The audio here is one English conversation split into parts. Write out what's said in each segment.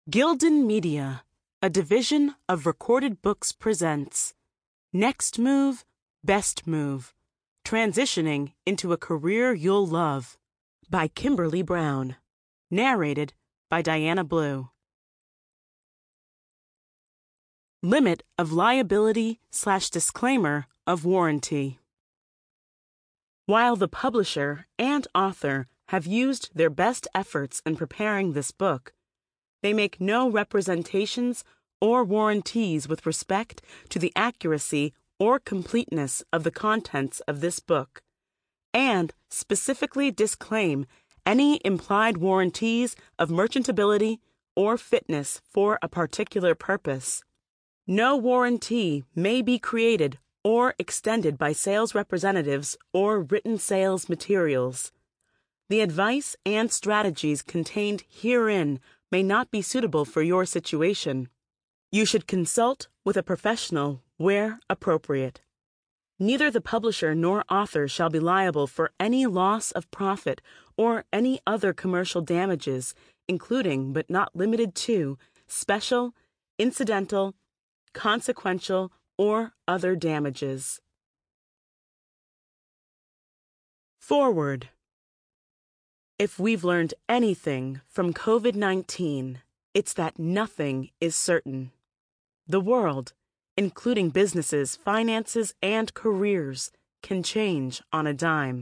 Gildan Media, a division of Recorded Books, presents Next Move, Best Move, Transitioning into a Career You'll Love by Kimberly Brown. Narrated by Diana Blue. Limit of liability/disclaimer of warranty. While the publisher and author have used their best efforts in preparing this book, they make no representations or warranties with respect to the accuracy or completeness of the contents of this book, and specifically disclaim any implied warranties of merchantability or fitness for a particular purpose. No warranty may be created or extended by sales representatives or written sales materials. The advice and strategies contained herein may not be suitable for your situation. You should consult with a professional where appropriate. Neither the publisher nor author shall be liable for any loss of profit or any other commercial damages, including but not limited to special, incidental, consequential, or other damages. Forward. If we've learned anything from COVID-19, it's that nothing is certain. The world, including businesses, finances, and careers, can change on a dime.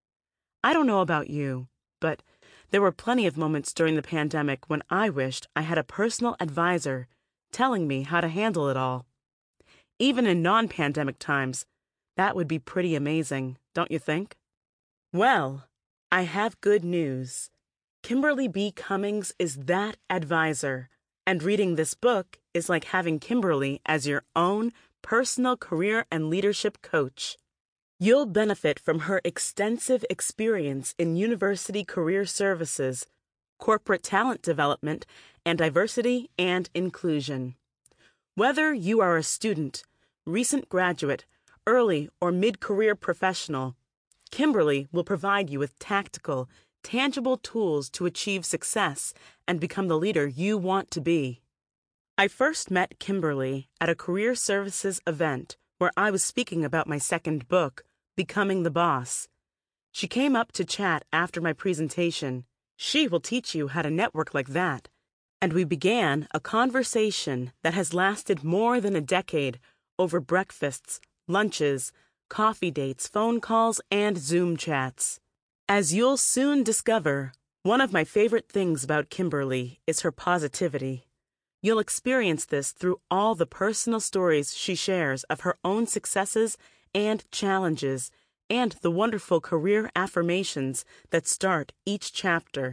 I don't know about you, but there were plenty of moments during the pandemic when I wished I had a personal advisor telling me how to handle it all. Even in non-pandemic times, that would be pretty amazing, don't you think? Well, I have good news. Kimberly B. Cummings is that advisor, and reading this book is like having Kimberly as your own personal career and leadership coach. You'll benefit from her extensive experience in university career services, corporate talent development, and diversity and inclusion. Whether you are a student, recent graduate, early or mid-career professional, Kimberly will provide you with tactical, tangible tools to achieve success and become the leader you want to be. I first met Kimberly at a career services event where I was speaking about my second book, Becoming the Boss. She came up to chat after my presentation. She will teach you how to network like that. And we began a conversation that has lasted more than a decade over breakfasts, lunches, coffee dates, phone calls, and Zoom chats. As you'll soon discover, one of my favorite things about Kimberly is her positivity. You'll experience this through all the personal stories she shares of her own successes and challenges, and the wonderful career affirmations that start each chapter.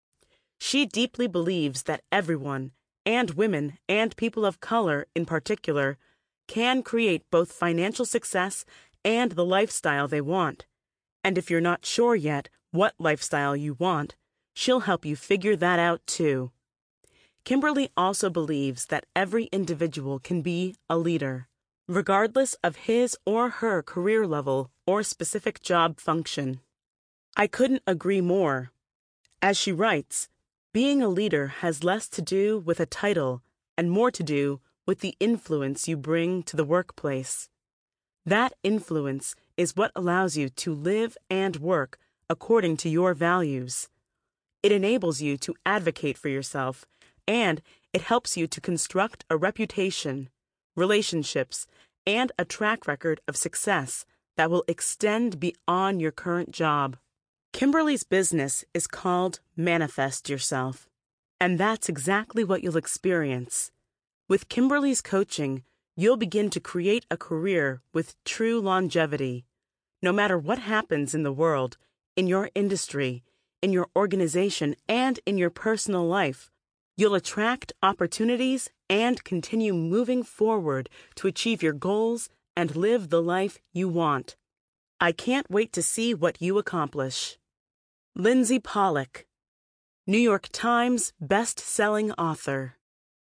She deeply believes that everyone, and women and people of color in particular, can create both financial success and the lifestyle they want. And if you're not sure yet what lifestyle you want, she'll help you figure that out too. Kimberly also believes that every individual can be a leader, regardless of his or her career level or specific job function. I couldn't agree more. As she writes, being a leader has less to do with a title and more to do with the influence you bring to the workplace. That influence is what allows you to live and work according to your values. It enables you to advocate for yourself, and it helps you to construct a reputation, relationships, and a track record of success that will extend beyond your current job. Kimberly's business is called Manifest Yourself, and that's exactly what you'll experience. With Kimberly's coaching, you'll begin to create a career with true longevity. No matter what happens in the world, in your industry, in your organization, and in your personal life, you'll attract opportunities and continue moving forward to achieve your goals and live the life you want. I can't wait to see what you accomplish. Lindsay Pollock, New York Times best-selling author.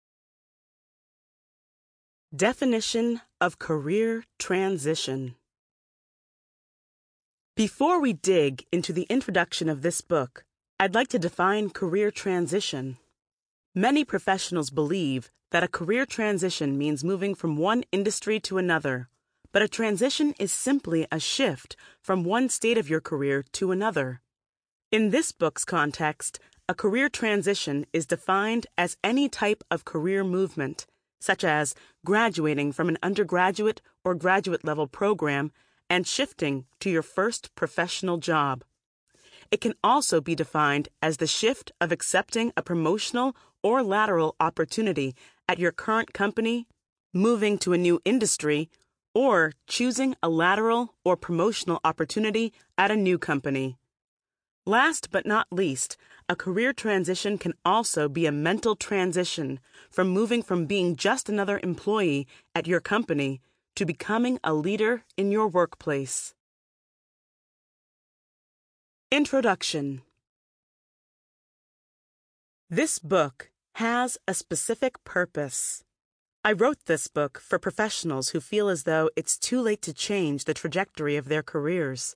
Definition of career transition. Before we dig into the introduction of this book, I'd like to define career transition. Many professionals believe that a career transition means moving from one industry to another, but a transition is simply a shift from one state of your career to another. In this book's context, a career transition is defined as any type of career movement, such as graduating from an undergraduate or graduate level program and shifting to your first professional job. It can also be defined as the shift of accepting a promotional or lateral opportunity at your current company, moving to a new industry, or choosing a lateral or promotional opportunity at a new company. Last but not least, a career transition can also be a mental transition from moving from being just another employee at your company to becoming a leader in your workplace. Introduction. This book has a specific purpose. I wrote this book for professionals who feel as though it's too late to change the trajectory of their careers.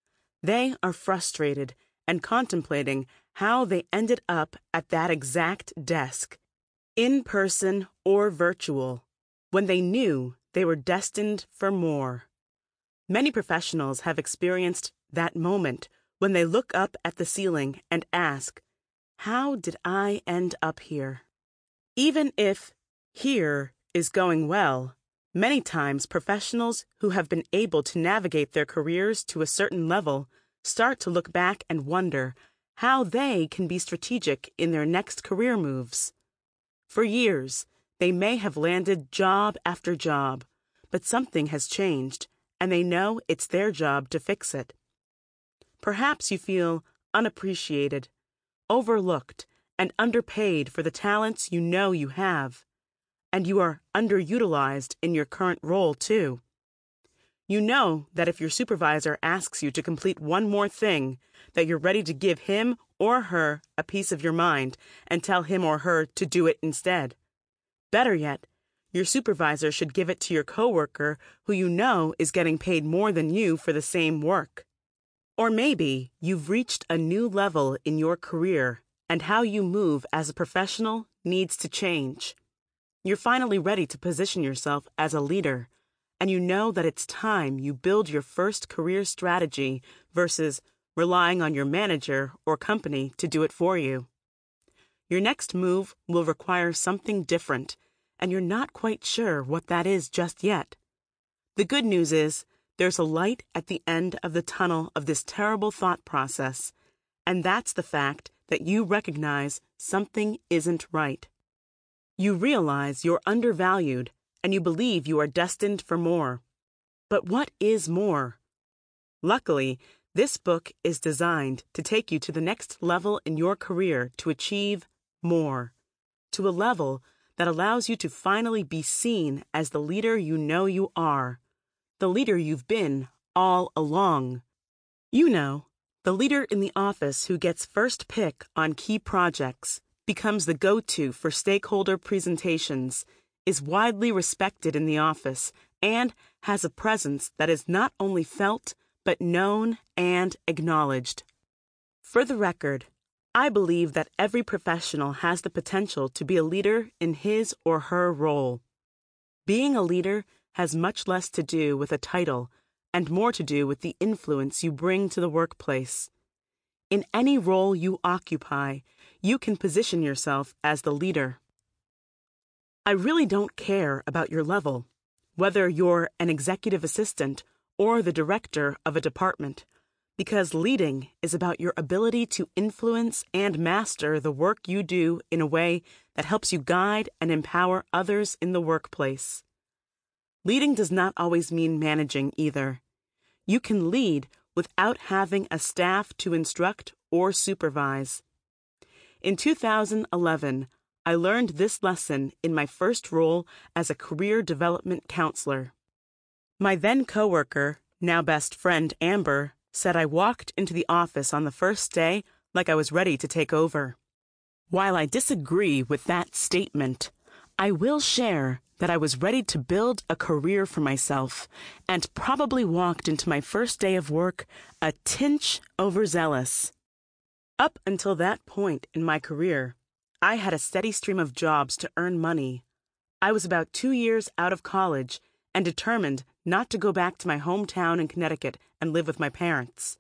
They are frustrated and contemplating how they ended up at that exact desk, in person or virtual, when they knew they were destined for more. Many professionals have experienced that moment when they look up at the ceiling and ask, "How did I end up here?" Even if here is going well, many times professionals who have been able to navigate their careers to a certain level start to look back and wonder how they can be strategic in their next career moves. For years, they may have landed job after job, but something has changed, and they know it's their job to fix it. Perhaps you feel unappreciated, overlooked, and underpaid for the talents you know you have, and you are underutilized in your current role, too. You know that if your supervisor asks you to complete one more thing, that you're ready to give him or her a piece of your mind and tell him or her to do it instead. Better yet, your supervisor should give it to your coworker who you know is getting paid more than you for the same work. Or maybe you've reached a new level in your career and how you move as a professional needs to change. You're finally ready to position yourself as a leader, and you know that it's time you build your first career strategy versus relying on your manager or company to do it for you. Your next move will require something different, and you're not quite sure what that is just yet. The good news is, there's a light at the end of the tunnel of this terrible thought process, and that's the fact that you recognize something isn't right. You realize you're undervalued, and you believe you are destined for more. But what is more? Luckily, this book is designed to take you to the next level in your career to achieve more, to a level that allows you to finally be seen as the leader you know you are. The leader you've been all along. You know, the leader in the office who gets first pick on key projects, becomes the go-to for stakeholder presentations, is widely respected in the office, and has a presence that is not only felt, but known and acknowledged. For the record, I believe that every professional has the potential to be a leader in his or her role. Being a leader has much less to do with a title and more to do with the influence you bring to the workplace. In any role you occupy, you can position yourself as the leader. I really don't care about your level, whether you're an executive assistant or the director of a department, because leading is about your ability to influence and master the work you do in a way that helps you guide and empower others in the workplace. Leading does not always mean managing either. You can lead without having a staff to instruct or supervise. In 2011, I learned this lesson in my first role as a career development counselor. My then coworker, now best friend Amber, said I walked into the office on the first day like I was ready to take over. While I disagree with that statement, I will share that I was ready to build a career for myself and probably walked into my first day of work a tinge overzealous. Up until that point in my career, I had a steady stream of jobs to earn money. I was about 2 years out of college and determined not to go back to my hometown in Connecticut and live with my parents.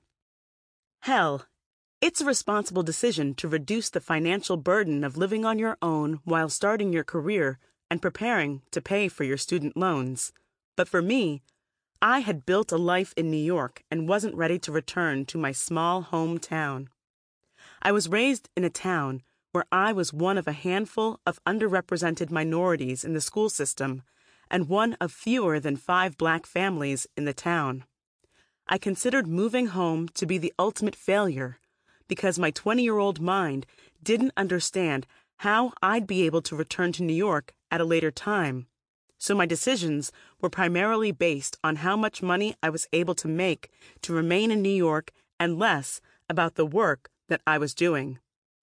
Hell, it's a responsible decision to reduce the financial burden of living on your own while starting your career and preparing to pay for your student loans. But for me, I had built a life in New York and wasn't ready to return to my small hometown. I was raised in a town where I was one of a handful of underrepresented minorities in the school system and one of fewer than 5 black families in the town. I considered moving home to be the ultimate failure because my 20-year-old mind didn't understand how I'd be able to return to New York at a later time. So my decisions were primarily based on how much money I was able to make to remain in New York and less about the work that I was doing.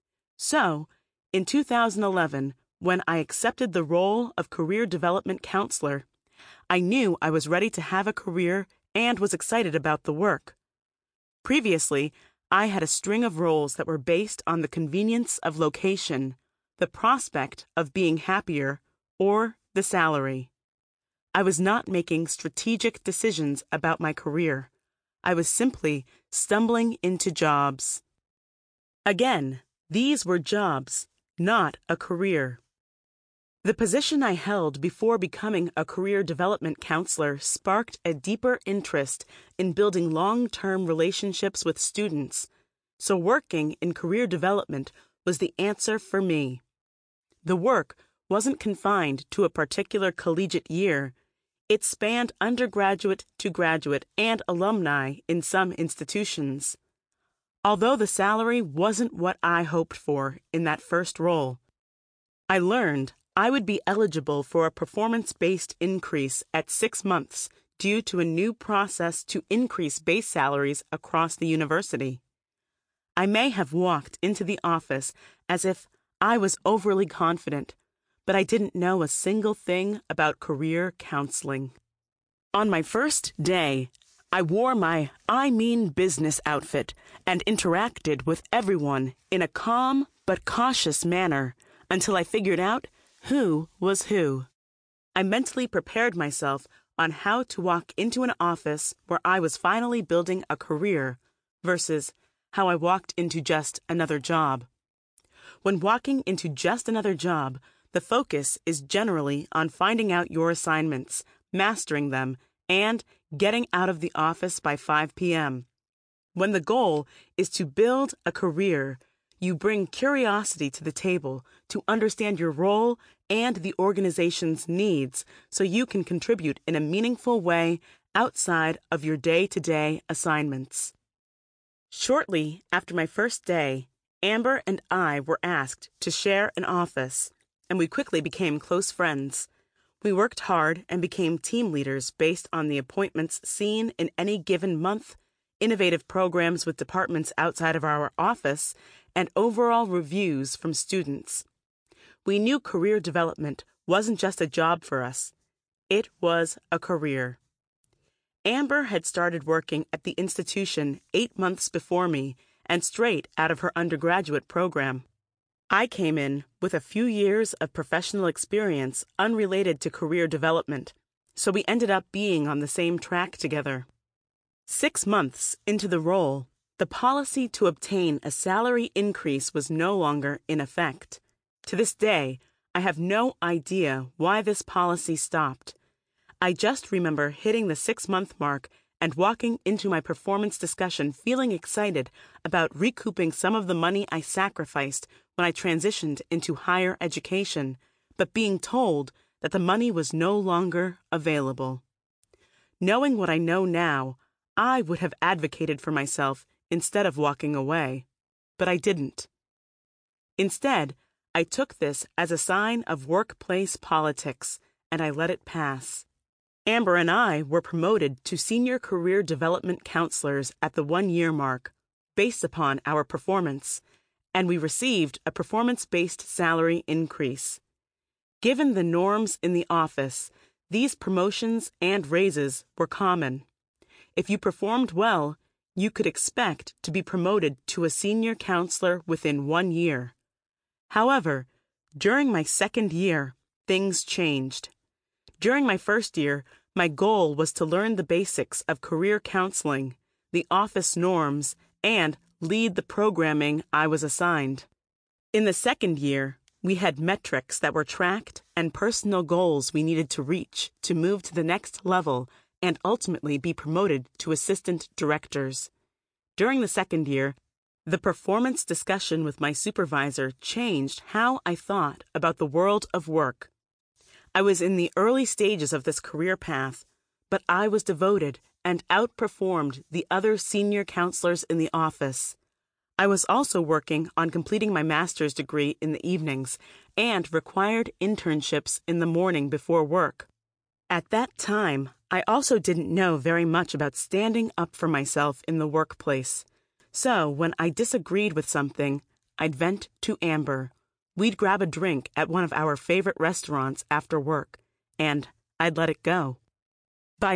So, in 2011, when I accepted the role of career development counselor, I knew I was ready to have a career and was excited about the work. Previously, I had a string of roles that were based on the convenience of location, the prospect of being happier, or the salary. I was not making strategic decisions about my career. I was simply stumbling into jobs. Again, these were jobs, not a career. The position I held before becoming a career development counselor sparked a deeper interest in building long-term relationships with students, so working in career development was the answer for me. The work wasn't confined to a particular collegiate year. It spanned undergraduate to graduate and alumni in some institutions. Although the salary wasn't what I hoped for in that first role, I learned I would be eligible for a performance-based increase at 6 months due to a new process to increase base salaries across the university. I may have walked into the office as if I was overly confident, but I didn't know a single thing about career counseling. On my first day, I wore my business outfit and interacted with everyone in a calm but cautious manner until I figured out who was who. I mentally prepared myself on how to walk into an office where I was finally building a career versus how I walked into just another job. When walking into just another job, the focus is generally on finding out your assignments, mastering them, and getting out of the office by 5 p.m. When the goal is to build a career, you bring curiosity to the table to understand your role and the organization's needs so you can contribute in a meaningful way outside of your day-to-day assignments. Shortly after my first day, Amber and I were asked to share an office, and we quickly became close friends. We worked hard and became team leaders based on the appointments seen in any given month, innovative programs with departments outside of our office, and overall reviews from students. We knew career development wasn't just a job for us. It was a career. Amber had started working at the institution 8 months before me and straight out of her undergraduate program. I came in with a few years of professional experience unrelated to career development, so we ended up being on the same track together. 6 months into the role, the policy to obtain a salary increase was no longer in effect. To this day, I have no idea why this policy stopped. I just remember hitting the 6-month mark and walking into my performance discussion feeling excited about recouping some of the money I sacrificed when I transitioned into higher education, but being told that the money was no longer available. Knowing what I know now, I would have advocated for myself instead of walking away, but I didn't. Instead, I took this as a sign of workplace politics, and I let it pass. Amber and I were promoted to senior career development counselors at the 1-year mark, based upon our performance, and we received a performance-based salary increase. Given the norms in the office, these promotions and raises were common. If you performed well, you could expect to be promoted to a senior counselor within 1 year. However, during my second year, things changed. During my first year, my goal was to learn the basics of career counseling, the office norms, and lead the programming I was assigned. In the second year, we had metrics that were tracked and personal goals we needed to reach to move to the next level and ultimately be promoted to assistant directors. During the second year, the performance discussion with my supervisor changed how I thought about the world of work. I was in the early stages of this career path, but I was devoted and outperformed the other senior counselors in the office. I was also working on completing my master's degree in the evenings and required internships in the morning before work. At that time, I also didn't know very much about standing up for myself in the workplace. So when I disagreed with something, I'd vent to Amber. We'd grab a drink at one of our favorite restaurants after work, and I'd let it go. By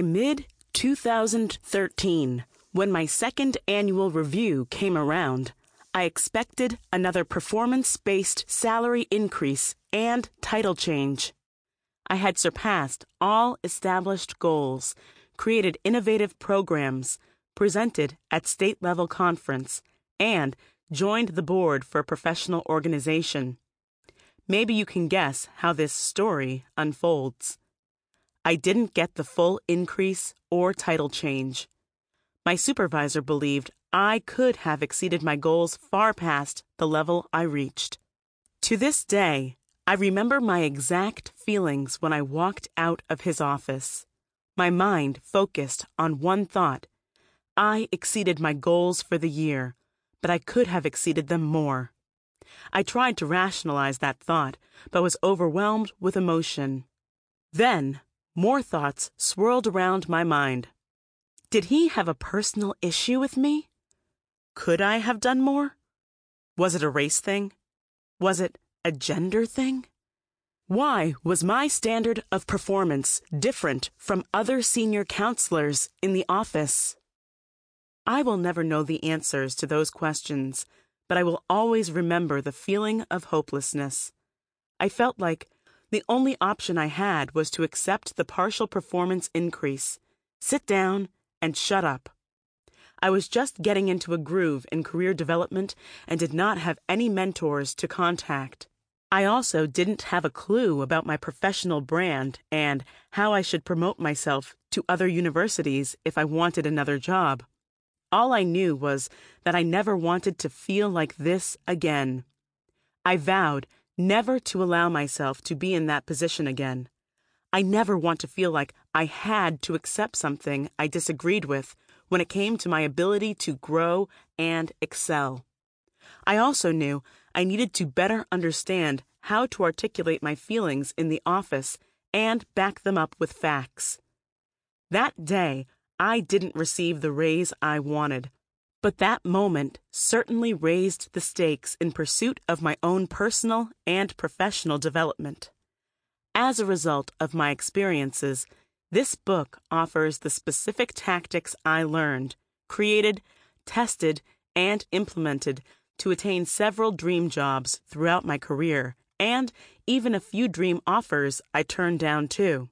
mid-2013, when my second annual review came around, I expected another performance-based salary increase and title change. I had surpassed all established goals, created innovative programs, presented at state-level conference, and joined the board for a professional organization. Maybe you can guess how this story unfolds. I didn't get the full increase or title change. My supervisor believed I could have exceeded my goals far past the level I reached. To this day, I remember my exact feelings when I walked out of his office. My mind focused on one thought. I exceeded my goals for the year, but I could have exceeded them more. I tried to rationalize that thought, but was overwhelmed with emotion. Then, more thoughts swirled around my mind. Did he have a personal issue with me? Could I have done more? Was it a race thing? Was it a gender thing? Why was my standard of performance different from other senior counselors in the office? I will never know the answers to those questions, but I will always remember the feeling of hopelessness. I felt like the only option I had was to accept the partial performance increase, sit down, and shut up. I was just getting into a groove in career development and did not have any mentors to contact. I also didn't have a clue about my professional brand and how I should promote myself to other universities if I wanted another job. All I knew was that I never wanted to feel like this again. I vowed never to allow myself to be in that position again. I never want to feel like I had to accept something I disagreed with when it came to my ability to grow and excel. I also knew I needed to better understand how to articulate my feelings in the office and back them up with facts. That day, I didn't receive the raise I wanted, but that moment certainly raised the stakes in pursuit of my own personal and professional development. As a result of my experiences, this book offers the specific tactics I learned, created, tested, and implemented to attain several dream jobs throughout my career, and even a few dream offers I turned down too.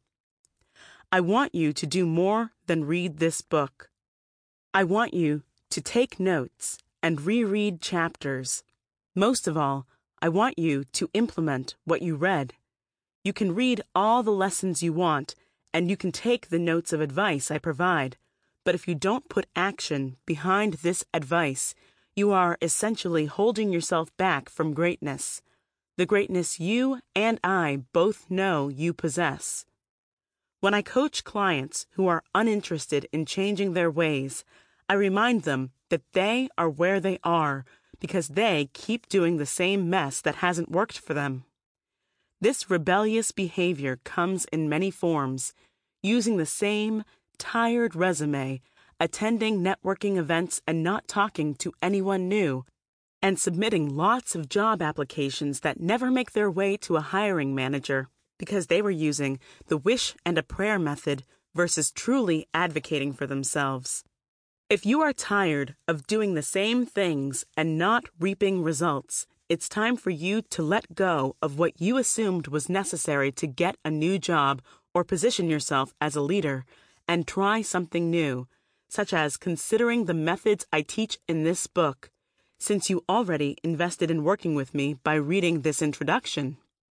I want you to do more than read this book. I want you to take notes and reread chapters. Most of all, I want you to implement what you read. You can read all the lessons you want, and you can take the notes of advice I provide, but if you don't put action behind this advice, you are essentially holding yourself back from greatness, the greatness you and I both know you possess. When I coach clients who are uninterested in changing their ways, I remind them that they are where they are because they keep doing the same mess that hasn't worked for them. This rebellious behavior comes in many forms, using the same tired resume, attending networking events and not talking to anyone new, and submitting lots of job applications that never make their way to a hiring manager because they were using the wish and a prayer method versus truly advocating for themselves. If you are tired of doing the same things and not reaping results, it's time for you to let go of what you assumed was necessary to get a new job or position yourself as a leader and try something new, such as considering the methods I teach in this book, since you already invested in working with me by reading this introduction.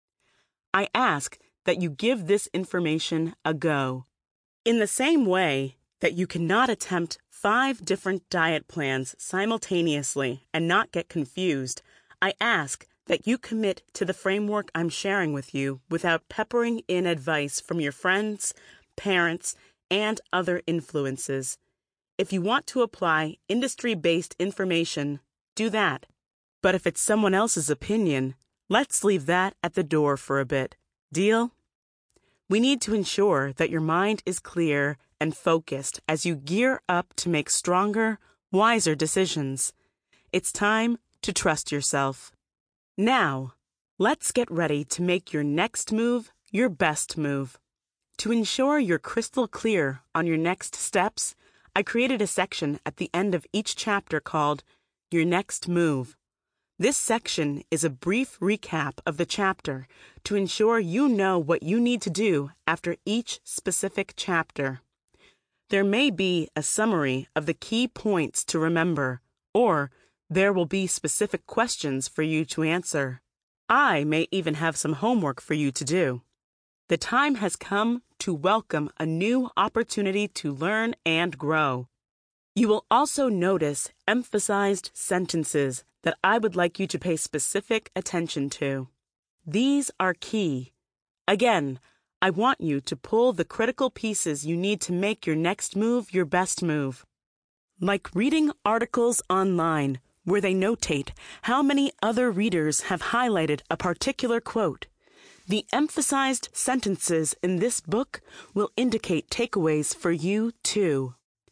I ask that you give this information a go. In the same way that you cannot attempt 5 different diet plans simultaneously and not get confused, I ask that you commit to the framework I'm sharing with you without peppering in advice from your friends, parents, and other influences. If you want to apply industry-based information, do that. But if it's someone else's opinion, let's leave that at the door for a bit. Deal? We need to ensure that your mind is clear and focused as you gear up to make stronger, wiser decisions. It's time to trust yourself. Now, let's get ready to make your next move your best move. To ensure you're crystal clear on your next steps, I created a section at the end of each chapter called Your Next Move. This section is a brief recap of the chapter to ensure you know what you need to do after each specific chapter. There may be a summary of the key points to remember, or there will be specific questions for you to answer. I may even have some homework for you to do. The time has come to welcome a new opportunity to learn and grow. You will also notice emphasized sentences that I would like you to pay specific attention to. These are key. Again, I want you to pull the critical pieces you need to make your next move your best move. Like reading articles online where they notate how many other readers have highlighted a particular quote. The emphasized sentences in this book will indicate takeaways for you too.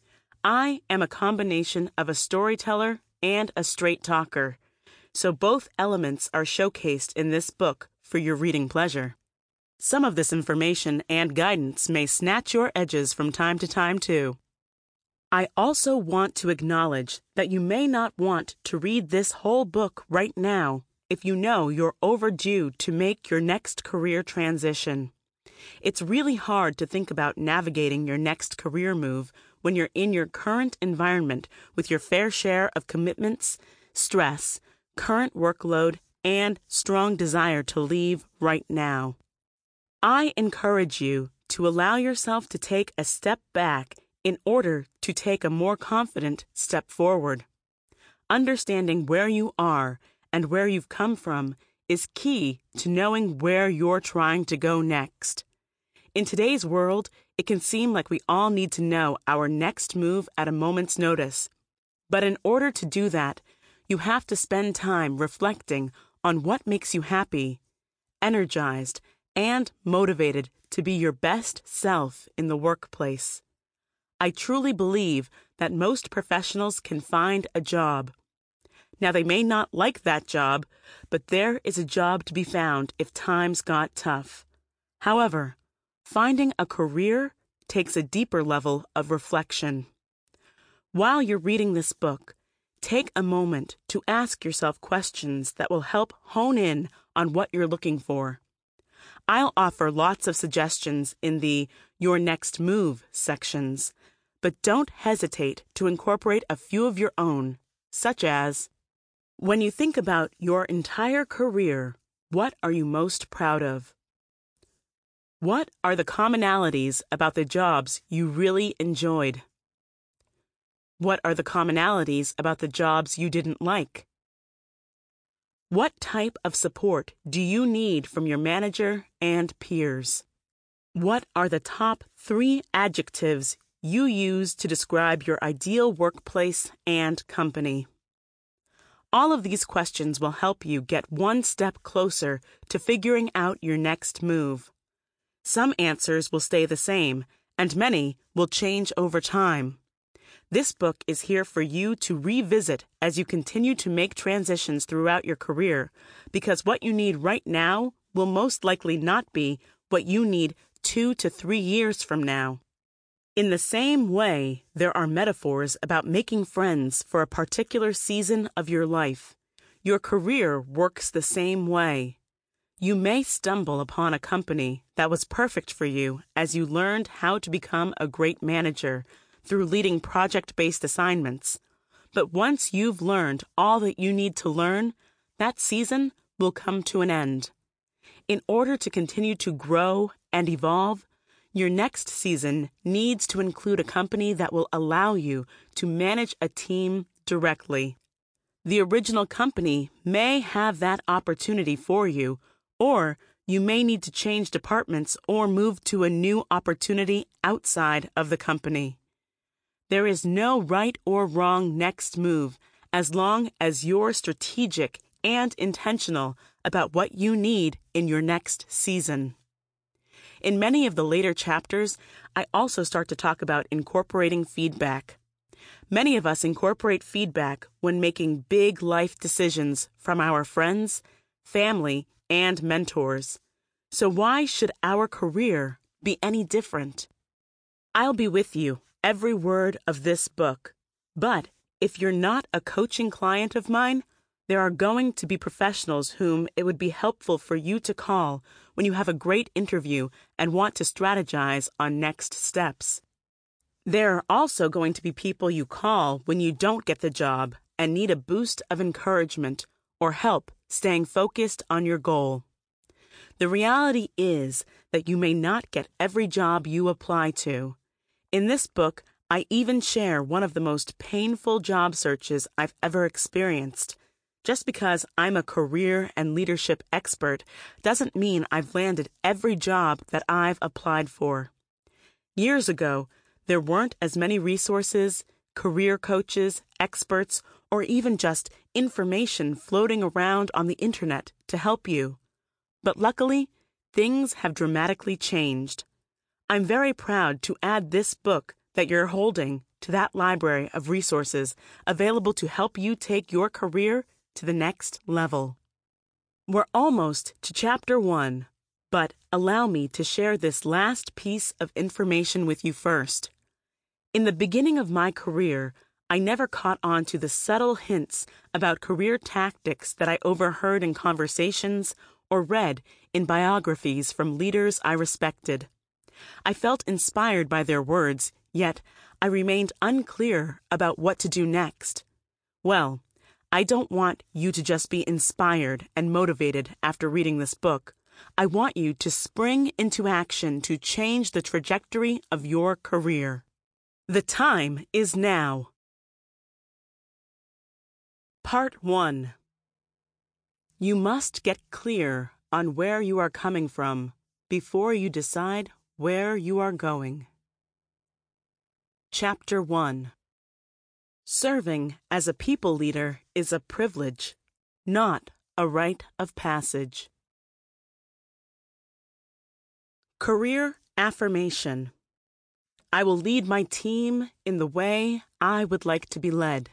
I am a combination of a storyteller and a straight talker, so both elements are showcased in this book for your reading pleasure. Some of this information and guidance may snatch your edges from time to time too. I also want to acknowledge that you may not want to read this whole book right now if you know you're overdue to make your next career transition. It's really hard to think about navigating your next career move when you're in your current environment with your fair share of commitments, stress, current workload, and strong desire to leave right now. I encourage you to allow yourself to take a step back in order to take a more confident step forward. Understanding where you are and where you've come from is key to knowing where you're trying to go next. In today's world, it can seem like we all need to know our next move at a moment's notice. But in order to do that, you have to spend time reflecting on what makes you happy, energized, and motivated to be your best self in the workplace. I truly believe that most professionals can find a job. Now, they may not like that job, but there is a job to be found if times got tough. However, finding a career takes a deeper level of reflection. While you're reading this book, take a moment to ask yourself questions that will help hone in on what you're looking for. I'll offer lots of suggestions in the Your Next Move sections, but don't hesitate to incorporate a few of your own, such as, when you think about your entire career, what are you most proud of? What are the commonalities about the jobs you really enjoyed? What are the commonalities about the jobs you didn't like? What type of support do you need from your manager and peers? What are the top 3 adjectives you use to describe your ideal workplace and company? All of these questions will help you get one step closer to figuring out your next move. Some answers will stay the same, and many will change over time. This book is here for you to revisit as you continue to make transitions throughout your career, because what you need right now will most likely not be what you need 2 to 3 years from now. In the same way, there are metaphors about making friends for a particular season of your life. Your career works the same way. You may stumble upon a company that was perfect for you as you learned how to become a great manager through leading project-based assignments. But once you've learned all that you need to learn, that season will come to an end. In order to continue to grow and evolve, your next season needs to include a company that will allow you to manage a team directly. The original company may have that opportunity for you, or you may need to change departments or move to a new opportunity outside of the company. There is no right or wrong next move as long as you're strategic and intentional about what you need in your next season. In many of the later chapters, I also start to talk about incorporating feedback. Many of us incorporate feedback when making big life decisions from our friends, family, and mentors. So why should our career be any different? I'll be with you every word of this book, but if you're not a coaching client of mine, there are going to be professionals whom it would be helpful for you to call when you have a great interview and want to strategize on next steps. There are also going to be people you call when you don't get the job and need a boost of encouragement or help staying focused on your goal. The reality is that you may not get every job you apply to. In this book, I even share one of the most painful job searches I've ever experienced. Just because I'm a career and leadership expert doesn't mean I've landed every job that I've applied for. Years ago, there weren't as many resources, career coaches, experts, or even just information floating around on the internet to help you. But luckily, things have dramatically changed. I'm very proud to add this book that you're holding to that library of resources available to help you take your career to the next level. We're almost to Chapter 1, but allow me to share this last piece of information with you first. In the beginning of my career, I never caught on to the subtle hints about career tactics that I overheard in conversations or read in biographies from leaders I respected. I felt inspired by their words, yet I remained unclear about what to do next. Well, I don't want you to just be inspired and motivated after reading this book. I want you to spring into action to change the trajectory of your career. The time is now. Part 1. You must get clear on where you are coming from before you decide where you are going. Chapter 1. Serving as a people leader is a privilege, not a rite of passage. Career affirmation. I will lead my team in the way I would like to be led.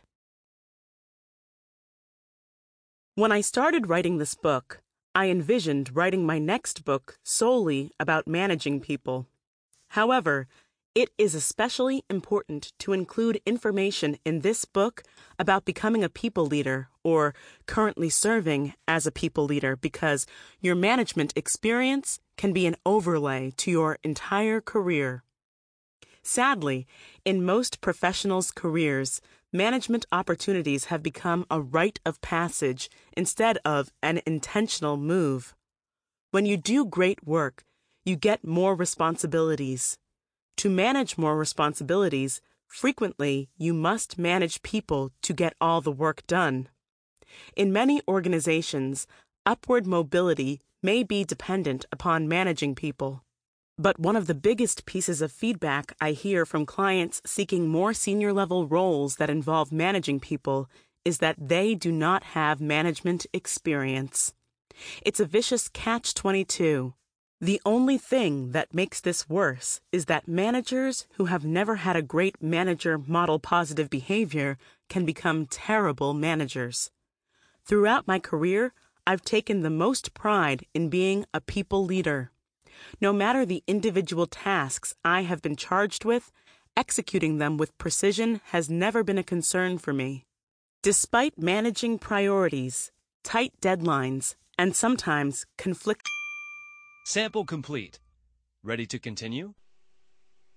When I started writing this book, I envisioned writing my next book solely about managing people. However, it is especially important to include information in this book about becoming a people leader or currently serving as a people leader because your management experience can be an overlay to your entire career. Sadly, in most professionals' careers, management opportunities have become a rite of passage instead of an intentional move. When you do great work, you get more responsibilities. To manage more responsibilities, frequently you must manage people to get all the work done. In many organizations, upward mobility may be dependent upon managing people. But one of the biggest pieces of feedback I hear from clients seeking more senior-level roles that involve managing people is that they do not have management experience. It's a vicious catch-22. The only thing that makes this worse is that managers who have never had a great manager model positive behavior can become terrible managers. Throughout my career, I've taken the most pride in being a people leader. No matter the individual tasks I have been charged with, executing them with precision has never been a concern for me. Despite managing priorities, tight deadlines, and sometimes conflict. Sample complete. Ready to continue?